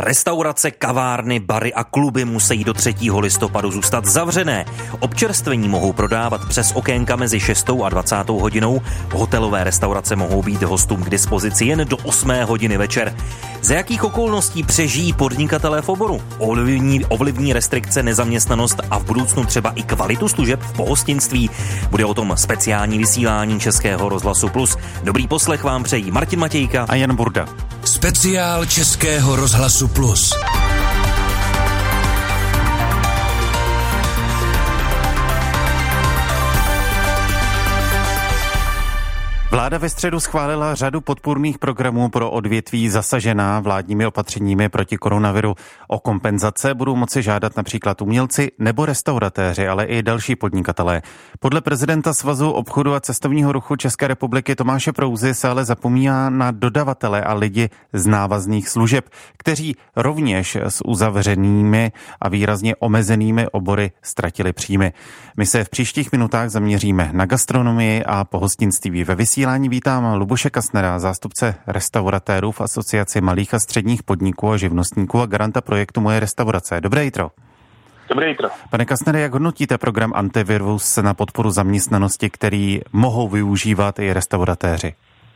Restaurace, kavárny, bary a kluby musí do 3. listopadu zůstat zavřené. Občerstvení mohou prodávat přes okénka mezi 6. a 20. hodinou. Hotelové restaurace mohou být hostům k dispozici jen do 8. hodiny večer. Za jakých okolností přežijí podnikatelé v oboru? Ovlivní restrikce nezaměstnanost a v budoucnu třeba i kvalitu služeb v pohostinství? Bude o tom speciální vysílání Českého rozhlasu Plus. Dobrý poslech vám přejí Martin Matějka a Jan Burda. Speciál Českého rozhlasu Plus. Vláda ve středu schválila řadu podpůrných programů pro odvětví zasažená vládními opatřeními proti koronaviru. O kompenzace budou moci žádat například umělci nebo restauratéři, ale i další podnikatelé. Podle prezidenta Svazu obchodu a cestovního ruchu České republiky Tomáše Prouzy se ale zapomíná na dodavatele a lidi z návazných služeb, kteří rovněž s uzavřenými a výrazně omezenými obory ztratili příjmy. My se v příštích minutách zaměříme na gastronomii a pohostinství. Ve vysílání vítám Luboše Kastnera, zástupce restauratérů v Asociaci malých a středních podniků a živnostníků a garanta projektu Moje restaurace. Dobré jitro. Dobré jitro. Pane Kastnere, jak hodnotíte program Antivirus na podporu zaměstnanosti, který mohou využívat i restauratéři?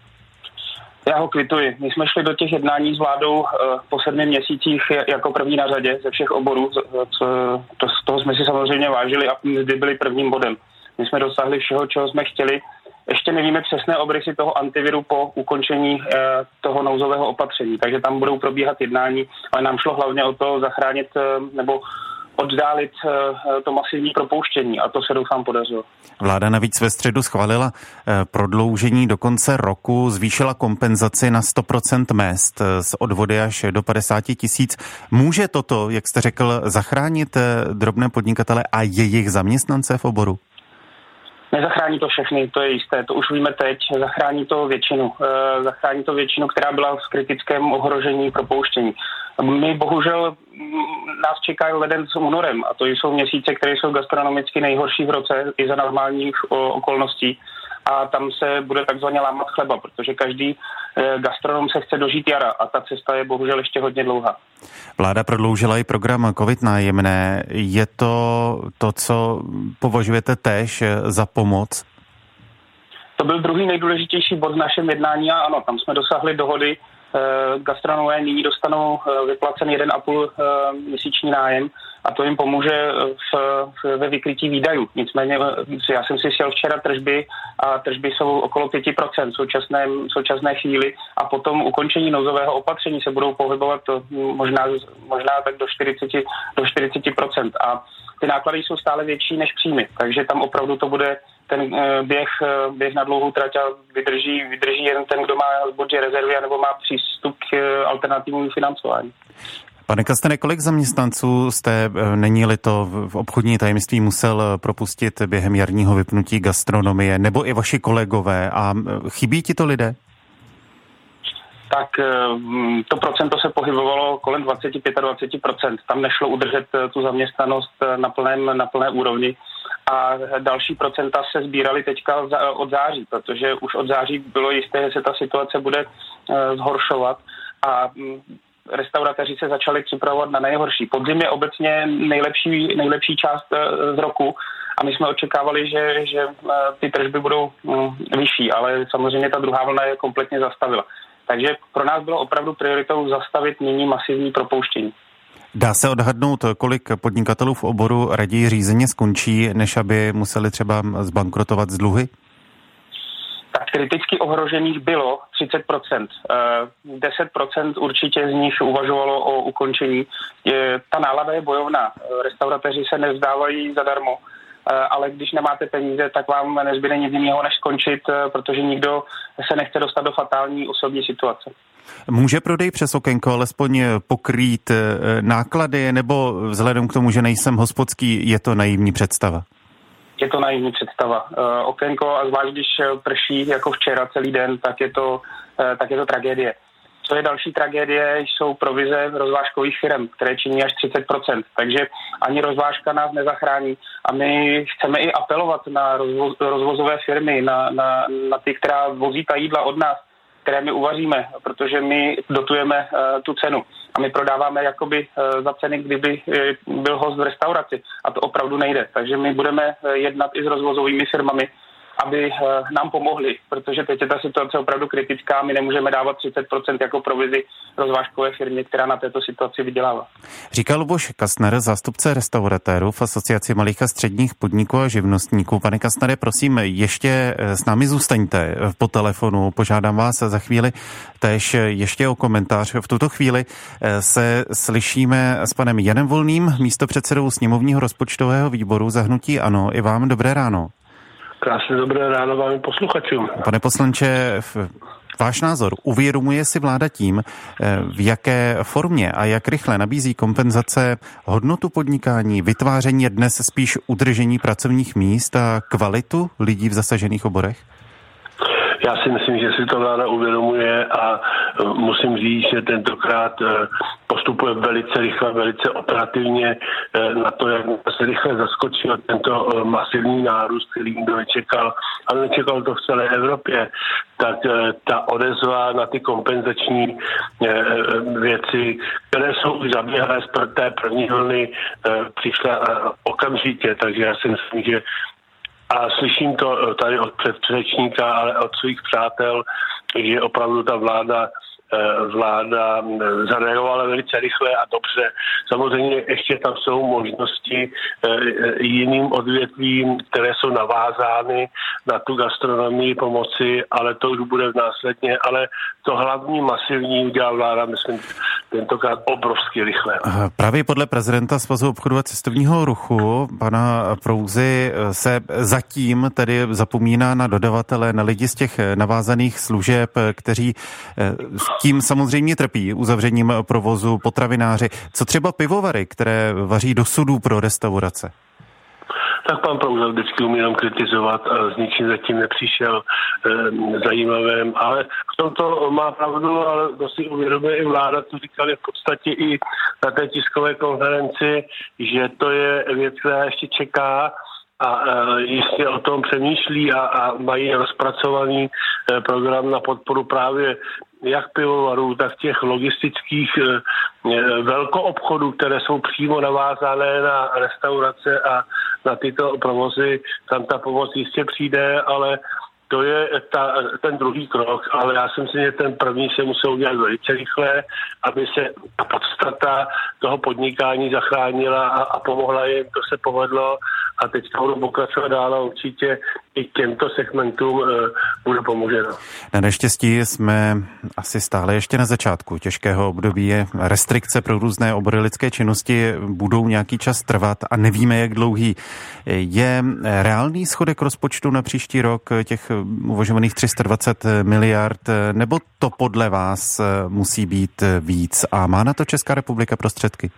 Já ho kvituji. My jsme šli do těch jednání s vládou po 7 měsících jako první na řadě ze všech oborů. Z toho jsme si samozřejmě vážili a mzdy byli prvním bodem. My jsme dosáhli všeho, čeho jsme chtěli. Ještě nevíme přesné obrysy toho antiviru po ukončení toho nouzového opatření, takže tam budou probíhat jednání, ale nám šlo hlavně o to zachránit nebo oddálit to masivní propouštění a to se doufám podařilo. Vláda navíc ve středu schválila prodloužení do konce roku, zvýšila kompenzaci na 100% mezd s odvody až do 50 000. Může toto, jak jste řekl, zachránit drobné podnikatele a jejich zaměstnance v oboru? Nezachrání to všechny, to je jisté, to už víme teď, zachrání to většinu, která byla v kritickém ohrožení propouštění. My bohužel nás čeká leden s únorem a to jsou měsíce, které jsou gastronomicky nejhorší v roce i za normálních okolností a tam se bude takzvaně lámat chleba, protože každý gastronom se chce dožít jara a ta cesta je bohužel ještě hodně dlouhá. Vláda prodloužila i program COVID nájemné. Je to, co považujete též za pomoc? To byl druhý nejdůležitější bod v našem jednání a ano, tam jsme dosáhli dohody. Gastronomové nyní dostanou vyplacen 1,5 měsíční nájem a to jim pomůže ve vykrytí výdajů. Nicméně já jsem si sjel včera tržby a tržby jsou okolo 5% v současné chvíli a potom ukončení nouzového opatření se budou pohybovat možná tak do 40% a ty náklady jsou stále větší než příjmy, takže tam opravdu to bude ten běh na dlouhou trať a vydrží jen ten, kdo má zboží rezervy nebo má přístup k alternativnímu financování. Pane Kastnere, kolik zaměstnanců jste, není-li to v obchodní tajemství, musel propustit během jarního vypnutí gastronomie, nebo i vaši kolegové a chybí ti to lidé? Tak to procento se pohybovalo kolem 25%. Tam nešlo udržet tu zaměstnanost na plné úrovni. A další procenta se sbíraly teďka od září, protože už od září bylo jisté, že se ta situace bude zhoršovat a restauratéři se začali připravovat na nejhorší. Podzim je obecně nejlepší část z roku a my jsme očekávali, že ty tržby budou vyšší, ale samozřejmě ta druhá vlna je kompletně zastavila. Takže pro nás bylo opravdu prioritou zastavit nyní masivní propouštění. Dá se odhadnout, kolik podnikatelů v oboru raději řízeně skončí, než aby museli třeba zbankrotovat z dluhy? Tak kriticky ohrožených bylo 30%. 10% určitě z nich uvažovalo o ukončení. Ta nálada je bojovná. Restauratéři se nevzdávají zadarmo, ale když nemáte peníze, tak vám nezbyde nic jiného, než skončit, protože nikdo se nechce dostat do fatální osobní situace. Může prodej přes okénko alespoň pokrýt náklady, nebo vzhledem k tomu, že nejsem hospodský, je to naivní představa? Je to naivní představa. Okénko, a zvlášť když prší jako včera celý den, tak je to tragédie. Co je další tragédie, jsou provize rozvážkových firm, které činí až 30%. Takže ani rozvážka nás nezachrání. A my chceme i apelovat na rozvozové firmy, na ty, která vozí ta jídla od nás, které my uvaříme, protože my dotujeme tu cenu. a my prodáváme jakoby za ceny, kdyby byl host v restauraci a to opravdu nejde. Takže my budeme jednat i s rozvozovými firmami, aby nám pomohli, protože teď je ta situace opravdu kritická, my nemůžeme dávat 30% jako provizi rozvážkové firmě, která na této situaci vydělává. Říká Luboš Kastner, zástupce restauratérů v Asociaci malých a středních podniků a živnostníků. Pane Kastnere, prosím, ještě s námi zůstaňte po telefonu, požádám vás za chvíli též ještě o komentář. V tuto chvíli se slyšíme s panem Janem Volným, místopředsedou sněmovního rozpočtového výboru za hnutí ANO. I vám dobré ráno. Krásné dobré ráno vám posluchačům. Pane poslanče, váš názor, uvědomuje si vláda tím, v jaké formě a jak rychle nabízí kompenzace hodnotu podnikání, vytváření dnes spíš udržení pracovních míst a kvalitu lidí v zasažených oborech? Já si myslím, že si to vláda uvědomuje a musím říct, že tentokrát postupuje velice rychle, velice operativně na to, jak se rychle zaskočil tento masivní nárůst, který nikdo nečekal, ale nečekal to v celé Evropě, tak ta odezva na ty kompenzační věci, které jsou už zaběhlé z té první vlny, přišla okamžitě, takže já si myslím, že a slyším to tady od předřečníka, ale od svých přátel, že opravdu ta vláda zareagovala velice rychle a dobře. Samozřejmě ještě tam jsou možnosti jiným odvětvím, které jsou navázány na tu gastronomii pomoci, ale to už bude následně. Ale to hlavní masivní udělá vláda, myslím, tentokrát obrovsky rychle. Právě podle prezidenta Svazu obchodu a cestovního ruchu, pana Prouzy, se zatím tedy zapomíná na dodavatele, na lidi z těch navázaných služeb, kteří tím samozřejmě trpí uzavřením provozu, potravináři. Co třeba pivovary, které vaří do sudů pro restaurace? Tak pan Prouza vždycky umí jenom kritizovat a s ničím zatím nepřišel zajímavým, ale v tomto má pravdu, ale to si uvědomuje i vláda, to říkali v podstatě i na té tiskové konferenci, že to je věc, která ještě čeká a jistě o tom přemýšlí a mají rozpracovaný program na podporu právě jak pivovarů, tak těch logistických velkoobchodů, které jsou přímo navázané na restaurace a na tyto provozy. Tam ta pomoc jistě přijde, ale to je ten druhý krok, ale já si myslím, že ten první se musel udělat velice rychle, aby se podstata toho podnikání zachránila a pomohla jim, to se povedlo a teďka budu pokračovat dál a určitě i těmto segmentům bude pomoženo. Na neštěstí jsme asi stále ještě na začátku těžkého období. Restrikce pro různé obory lidské činnosti budou nějaký čas trvat a nevíme, jak dlouhý. Je reálný schodek rozpočtu na příští rok těch uvažovaných 320 miliard, nebo to podle vás musí být víc? A má na to Česká republika prostředky?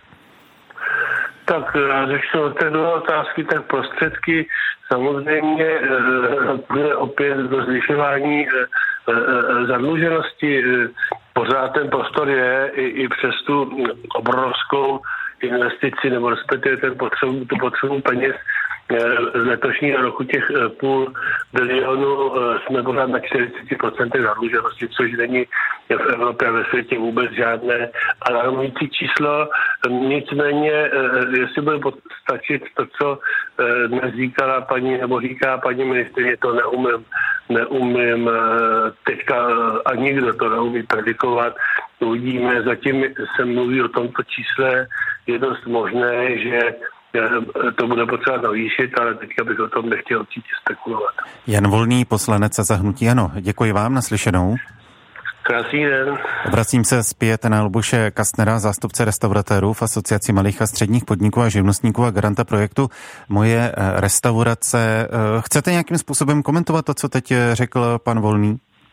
Tak řešil té druhé otázky, tak prostředky samozřejmě bude opět do zvyšování zadluženosti. Pořád ten prostor je i přes tu obrovskou investici, nebo respektive tu potřebu peněz z letošního roku těch půl bilionu jsme pořád na 40% zadluženosti, což není v Evropě a ve světě vůbec žádné alarmující číslo. Nicméně, jestli bude stačit to, co dnes říkala říká paní ministryně, to neumím teďka a nikdo to neumí predikovat. Uvidíme, zatím se mluví o tomto čísle, je dost možné, že to bude potřeba navýšit, ale teďka bych o tom nechtěl určitě spekulovat. Jan Volný, poslanec za hnutí ANO. Děkuji vám, naslyšenou. Krásný den. Obracím se zpět na Luboše Kastnera, zástupce restauratérů v Asociaci malých a středních podniků a živnostníků a garanta projektu Moje restaurace. Chcete nějakým způsobem komentovat to, co teď řekl pan Volný?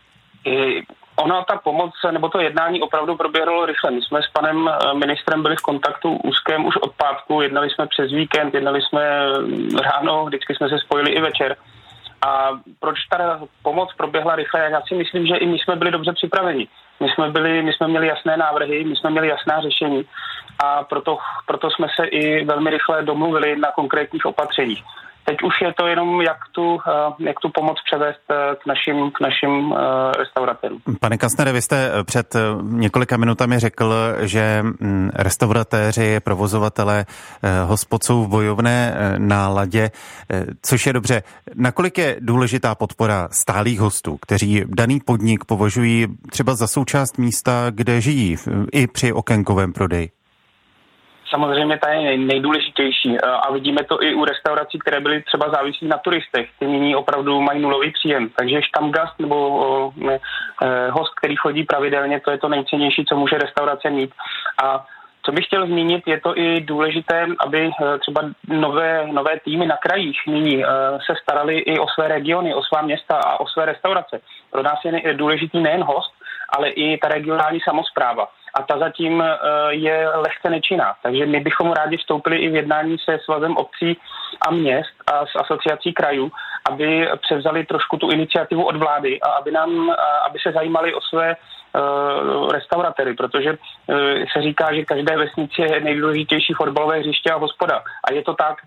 Ona ta pomoc, nebo to jednání opravdu proběhlo rychle. My jsme s panem ministrem byli v kontaktu úzkém už od pátku, jednali jsme přes víkend, jednali jsme ráno, vždycky jsme se spojili i večer. A proč ta pomoc proběhla rychle? Já si myslím, že i my jsme byli dobře připraveni. My jsme měli jasné návrhy, my jsme měli jasná řešení a proto jsme se i velmi rychle domluvili na konkrétních opatřeních. teď už je to jenom, jak tu pomoc převést k našim restauratérům. Pane Kastnere, vy jste před několika minutami řekl, že restauratéři, provozovatelé hospod jsou v bojovné náladě, což je dobře. Nakolik je důležitá podpora stálých hostů, kteří daný podnik považují třeba za součást místa, kde žijí, i při okénkovém prodeji? Samozřejmě ta je nejdůležitější a vidíme to i u restaurací, které byly třeba závislí na turistech. Ty nyní opravdu mají nulový příjem, takže štamgast nebo host, který chodí pravidelně, to je to nejcennější, co může restaurace mít. A co bych chtěl zmínit, je to i důležité, aby třeba nové týmy na krajích nyní se starali i o své regiony, o svá města a o své restaurace. Pro nás je důležitý nejen host, ale i ta regionální samospráva. A ta zatím je lehce nečinná. Takže my bychom rádi vstoupili i v jednání se Svazem obcí a měst a s asociací krajů, aby převzali trošku tu iniciativu od vlády a aby se zajímali o své restauratéry, protože se říká, že každé vesnici je nejdůležitější fotbalové hřiště a hospoda. A je to tak,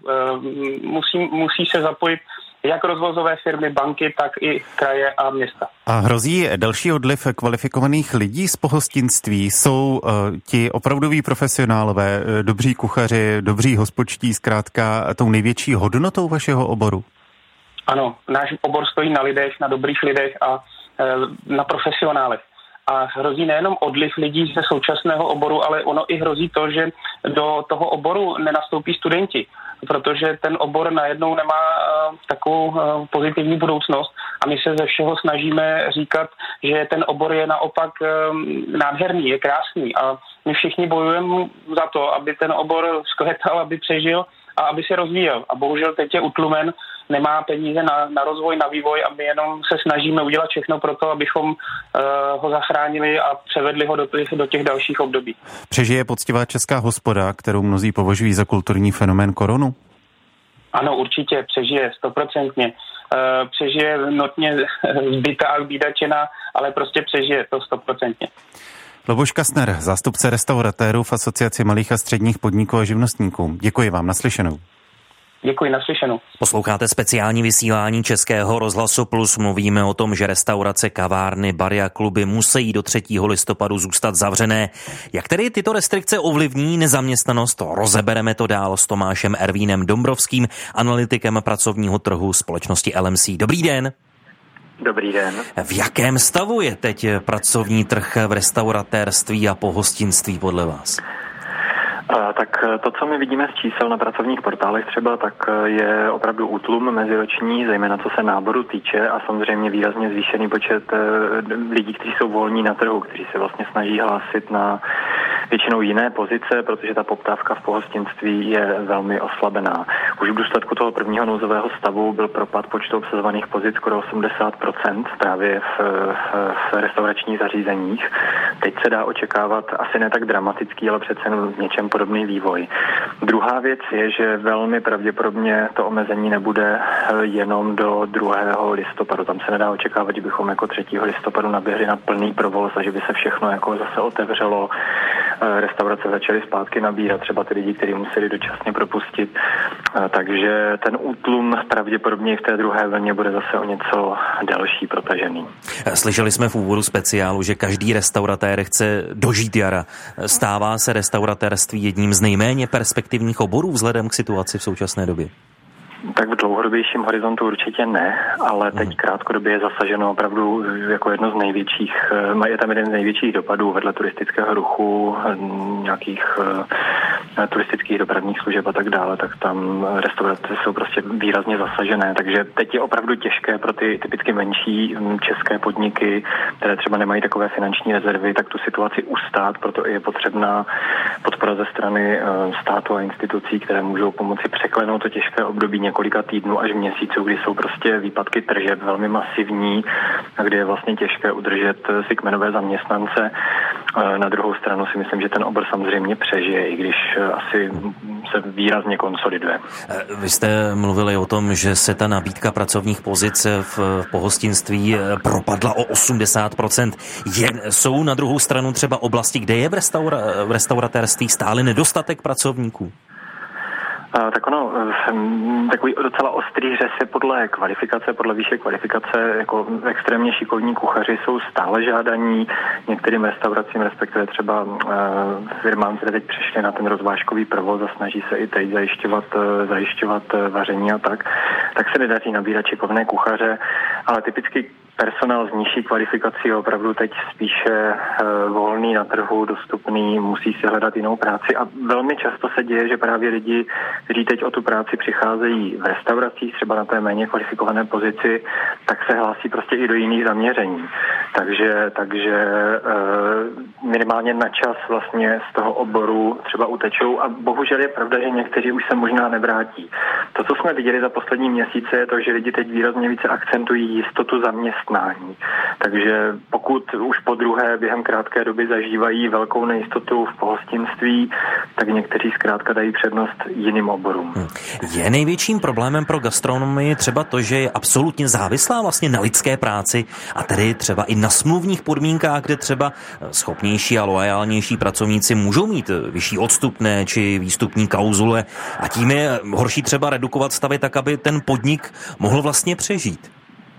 musí se zapojit jak rozvozové firmy, banky, tak i kraje a města. A hrozí další odliv kvalifikovaných lidí z pohostinství? Jsou ti opravdoví profesionálové, dobří kuchaři, dobří hospodští, zkrátka tou největší hodnotou vašeho oboru? Ano, náš obor stojí na lidech, na dobrých lidech a na profesionálech. A hrozí nejenom odliv lidí ze současného oboru, ale ono i hrozí to, že do toho oboru nenastoupí studenti, protože ten obor najednou nemá takovou pozitivní budoucnost a my se ze všeho snažíme říkat, že ten obor je naopak nádherný, je krásný a my všichni bojujeme za to, aby ten obor zkvétal, aby přežil a aby se rozvíjel. A bohužel teď je utlumen, nemá peníze na rozvoj, na vývoj a my jenom se snažíme udělat všechno pro to, abychom ho zachránili a převedli ho do těch dalších období. Přežije poctivá česká hospoda, kterou mnozí považují za kulturní fenomén koronu? Ano, určitě přežije, 100%. Přežije notně zbytá a bídačená, ale prostě přežije to 100%. Luboš Kastner, zástupce restauratérů v Asociaci malých a středních podniků a živnostníků. Děkuji vám, naslyšenou. Děkuji, naslyšenou. Posloucháte speciální vysílání Českého rozhlasu Plus. Mluvíme o tom, že restaurace, kavárny, bary a kluby musí do 3. listopadu zůstat zavřené. Jak tedy tyto restrikce ovlivní nezaměstnanost? Rozebereme to dál s Tomášem Ervínem Dombrovským, analytikem pracovního trhu společnosti LMC. Dobrý den. Dobrý den. V jakém stavu je teď pracovní trh v restauratérství a pohostinství podle vás? Tak to, co my vidíme z čísel na pracovních portálech třeba, tak je opravdu útlum meziroční, zejména co se náboru týče a samozřejmě výrazně zvýšený počet lidí, kteří jsou volní na trhu, kteří se vlastně snaží hlásit na většinou jiné pozice, protože ta poptávka v pohostinství je velmi oslabená. Už v důsledku toho prvního nouzového stavu byl propad počtu obsazovaných pozic skoro 80% právě v restauračních zařízeních. Teď se dá očekávat asi ne tak dramatický, ale přece jen v něčem podobný vývoj. Druhá věc je, že velmi pravděpodobně to omezení nebude jenom do 2. listopadu. Tam se nedá očekávat, že bychom jako 3. listopadu naběhli na plný provoz a že by se všechno jako zase otevřelo. Restaurace začaly zpátky nabírat třeba ty lidi, kteří museli dočasně propustit. Takže ten útlum pravděpodobně v té druhé vlně bude zase o něco delší, protažený. Slyšeli jsme v úvodu speciálu, že každý restauratér chce dožít jara. Stává se restauratérství jedním z nejméně perspektivních oborů vzhledem k situaci v současné době? Tak v dlouhodobějším horizontu určitě ne, ale teď krátkodobě je zasaženo opravdu jako jedno z největších, je tam jeden z největších dopadů vedle turistického ruchu, nějakých turistických dopravních služeb a tak dále, tak tam restaurace jsou prostě výrazně zasažené, takže teď je opravdu těžké pro ty typicky menší české podniky, které třeba nemají takové finanční rezervy, tak tu situaci ustát, proto je potřebná podpora ze strany státu a institucí, které můžou pomoci překlenout to těžké období několika týdnů až měsíců, kdy jsou prostě výpadky tržeb velmi masivní a kdy je vlastně těžké udržet si kmenové zaměstnance. Na druhou stranu si myslím, že ten obor samozřejmě přežije, i když asi se výrazně konsoliduje. Vy jste mluvili o tom, že se ta nabídka pracovních pozic v pohostinství propadla o 80%. Jsou na druhou stranu třeba oblasti, kde je v restauratérství stále nedostatek pracovníků? Tak ono, takový docela ostrý řez je podle kvalifikace, podle výše kvalifikace, jako extrémně šikovní kuchaři jsou stále žádaní některým restauracím, respektive třeba firmám, které teď přišly na ten rozvážkový provoz a snaží se i teď zajišťovat vaření a tak se nedaří nabírat šikovné kuchaře, ale typicky personál s nižší kvalifikací je opravdu teď spíše volný na trhu, dostupný, musí si hledat jinou práci a velmi často se děje, že právě lidi, kteří teď o tu práci přicházejí v restauracích, třeba na té méně kvalifikované pozici, tak se hlásí prostě i do jiných zaměření. Takže minimálně na čas vlastně z toho oboru třeba utečou a bohužel je pravda, že někteří už se možná nevrátí. To, co jsme viděli za poslední měsíce, je to, že lidi teď výrazně více akcentují jistotu zaměstnání. Takže pokud už po druhé během krátké doby zažívají velkou nejistotu v pohostinství, tak někteří zkrátka dají přednost jiným oborům. Je největším problémem pro gastronomii třeba to, že je absolutně závislá vlastně na lidské práci a tedy třeba i na smluvních podmínkách, kde třeba schopnější a loajálnější pracovníci můžou mít vyšší odstupné či výstupní klauzule a tím je horší třeba redukovat stavy tak, aby ten podnik mohl vlastně přežít.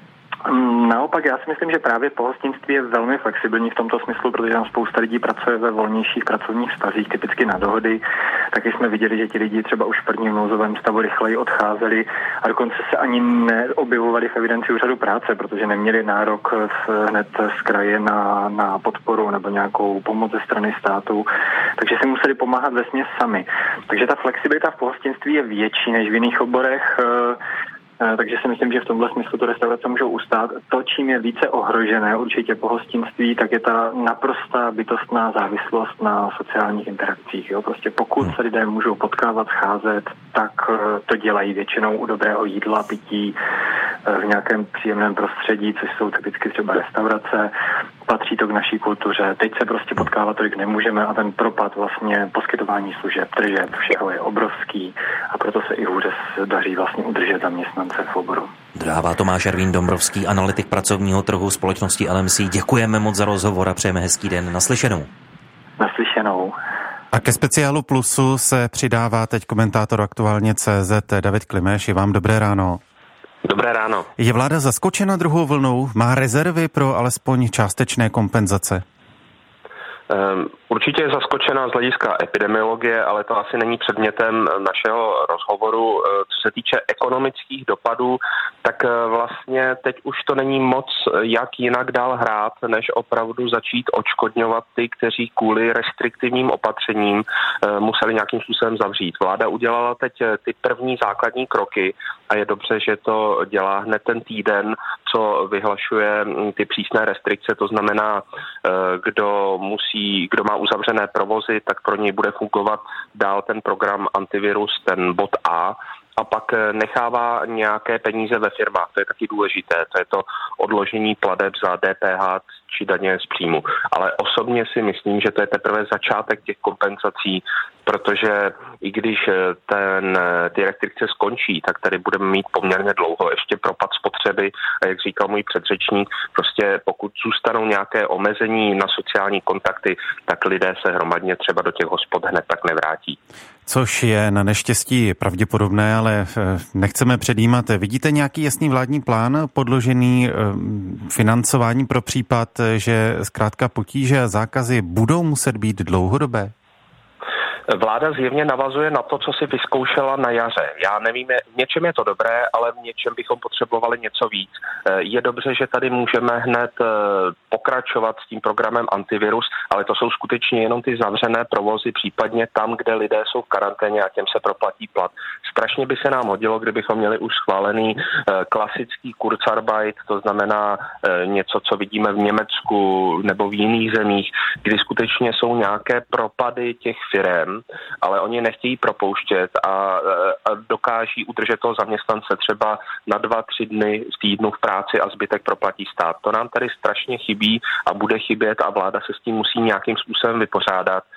Naopak, já si myslím, že právě pohostinství je velmi flexibilní v tomto smyslu, protože tam spousta lidí pracuje ve volnějších pracovních vztazích, typicky na dohody. Taky jsme viděli, že ti lidi třeba už v prvním nouzovém stavu rychleji odcházeli a dokonce se ani neobjevovali v evidenci úřadu práce, protože neměli nárok hned z kraje na podporu nebo nějakou pomoc ze strany státu, takže si museli pomáhat vesměs sami. Takže ta flexibilita v pohostinství je větší než v jiných oborech. Takže si myslím, že v tomhle smyslu to restaurace můžou ustát. To, čím je více ohrožené určitě pohostinství, tak je ta naprostá bytostná závislost na sociálních interakcích. Jo? Prostě pokud se lidé můžou potkávat, scházet, tak to dělají většinou u dobrého jídla, pití, v nějakém příjemném prostředí, což jsou typicky třeba restaurace. Patří to k naší kultuře. Teď se prostě potkávat tolik nemůžeme a ten propad vlastně poskytování služeb, tržeb, všeho je obrovský a proto se i hůře daří vlastně udržet zaměstnance v oboru. Dodává Tomáš Ervín Dombrovský, analytik pracovního trhu společnosti LMC. Děkujeme moc za rozhovor a přejeme hezký den. Naslyšenou. Naslyšenou. A ke speciálu Plusu se přidává teď komentátor Aktuálně.cz David Klimeš. Je vám dobré ráno. Dobré ráno. Je vláda zaskočena druhou vlnou? Má rezervy pro alespoň částečné kompenzace? Určitě je zaskočena z hlediska epidemiologie, ale to asi není předmětem našeho rozhovoru. Co se týče ekonomických dopadů, tak vlastně teď už to není moc jak jinak dál hrát, než opravdu začít odškodňovat ty, kteří kvůli restriktivním opatřením museli nějakým způsobem zavřít. Vláda udělala teď ty první základní kroky a je dobře, že to dělá hned ten týden, co vyhlašuje ty přísné restrikce, to znamená, kdo má uzavřené provozy, tak pro něj bude fungovat dál ten program antivirus, ten bod A, a pak nechává nějaké peníze ve firmách. To je taky důležité. To je to odložení plateb za DPH či daně z příjmu. Ale osobně si myslím, že to je teprve začátek těch kompenzací, protože i když ty restrikce skončí, tak tady budeme mít poměrně dlouho ještě propad spotřeby a jak říkal můj předřečník, prostě pokud zůstanou nějaké omezení na sociální kontakty, tak lidé se hromadně třeba do těch hospod hned tak nevrátí. Což je na neštěstí pravděpodobné, ale nechceme předjímat. Vidíte nějaký jasný vládní plán podložený financováním pro případ, že zkrátka potíže a zákazy budou muset být dlouhodobé? Vláda zjevně navazuje na to, co si vyzkoušela na jaře. Já nevím, v něčem je to dobré, ale v něčem bychom potřebovali něco víc. Je dobře, že tady můžeme hned pokračovat s tím programem antivirus, ale to jsou skutečně jenom ty zavřené provozy, případně tam, kde lidé jsou v karanténě a těm se proplatí plat. Strašně by se nám hodilo, kdybychom měli už schválený klasický Kurzarbeit, to znamená něco, co vidíme v Německu nebo v jiných zemích, kdy skutečně jsou nějaké propady těch firem, ale oni nechtějí propouštět a dokáží udržet toho zaměstnance třeba na 2-3 dny v týdnu v práci a zbytek proplatí stát. To nám tady strašně chybí a bude chybět a vláda se s tím musí nějakým způsobem vypořádat.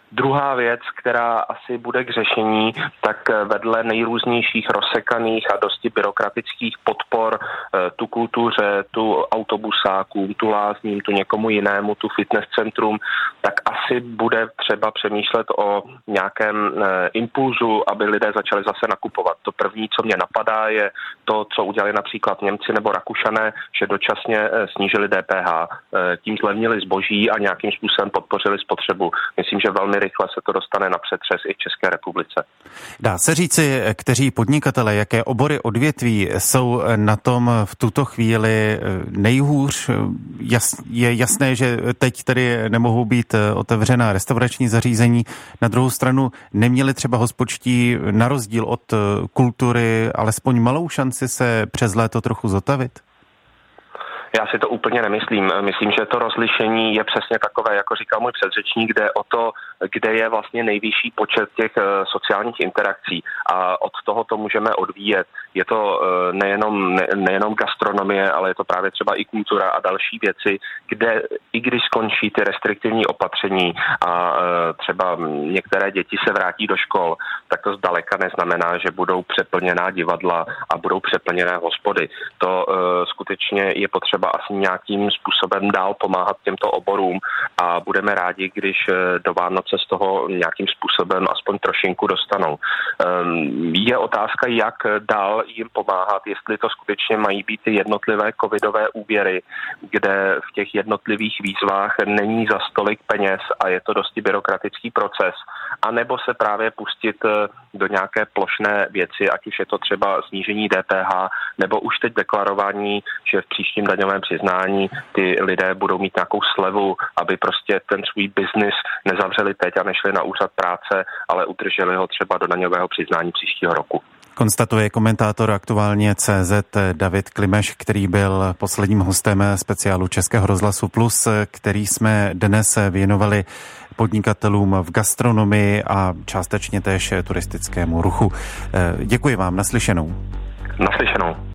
Druhá věc, která asi bude k řešení, tak vedle nejrůznějších rozsekaných a dosti byrokratických podpor tu kultuře, tu autobusákům, tu lázním, tu někomu jinému, tu fitness centrum, tak asi bude třeba přemýšlet o nějakém impulzu, aby lidé začali zase nakupovat. To první, co mě napadá, je to, co udělali například Němci nebo Rakušané, že dočasně snížili DPH, tím zlevnili zboží a nějakým způsobem podpořili spotřebu. Myslím, že velmi rychle se to dostane na přetřes i v České republice. Dá se říci, kteří podnikatelé, jaké obory odvětví jsou na tom v tuto chvíli nejhůř? Je jasné, že teď tedy nemohou být otevřená restaurační zařízení. Na druhou stranu neměli třeba hospodští na rozdíl od kultury alespoň malou šanci se přes léto trochu zotavit? Já si to úplně nemyslím. Myslím, že to rozlišení je přesně takové, jako říkal můj předřečník, kde o to, kde je vlastně nejvyšší počet těch sociálních interakcí a od toho to můžeme odvíjet. Je to nejenom gastronomie, ale je to právě třeba i kultura a další věci, kde i když skončí ty restriktivní opatření a třeba některé děti se vrátí do škol, tak to zdaleka neznamená, že budou přeplněná divadla a budou přeplněné hospody. To skutečně je potřeba asi nějakým způsobem dál pomáhat těmto oborům a budeme rádi, když do Vánoce z toho nějakým způsobem aspoň trošinku dostanou. Je otázka, jak dál jim pomáhat, jestli to skutečně mají být ty jednotlivé covidové úvěry, kde v těch jednotlivých výzvách není za stolik peněz a je to dosti byrokratický proces, anebo se právě pustit do nějaké plošné věci, ať už je to třeba snížení DPH, nebo už teď deklarování, že v příštím daňovém přiznání ty lidé budou mít nějakou slevu, aby prostě ten svůj biznis nezavřeli teď a nešli na úřad práce, ale udrželi ho třeba do daňového přiznání příštího roku. Konstatuje komentátor Aktuálně CZ David Klimeš, který byl posledním hostem speciálu Českého rozhlasu Plus, který jsme dnes věnovali podnikatelům v gastronomii a částečně též turistickému ruchu. Děkuji vám, naslyšenou. Naslyšenou.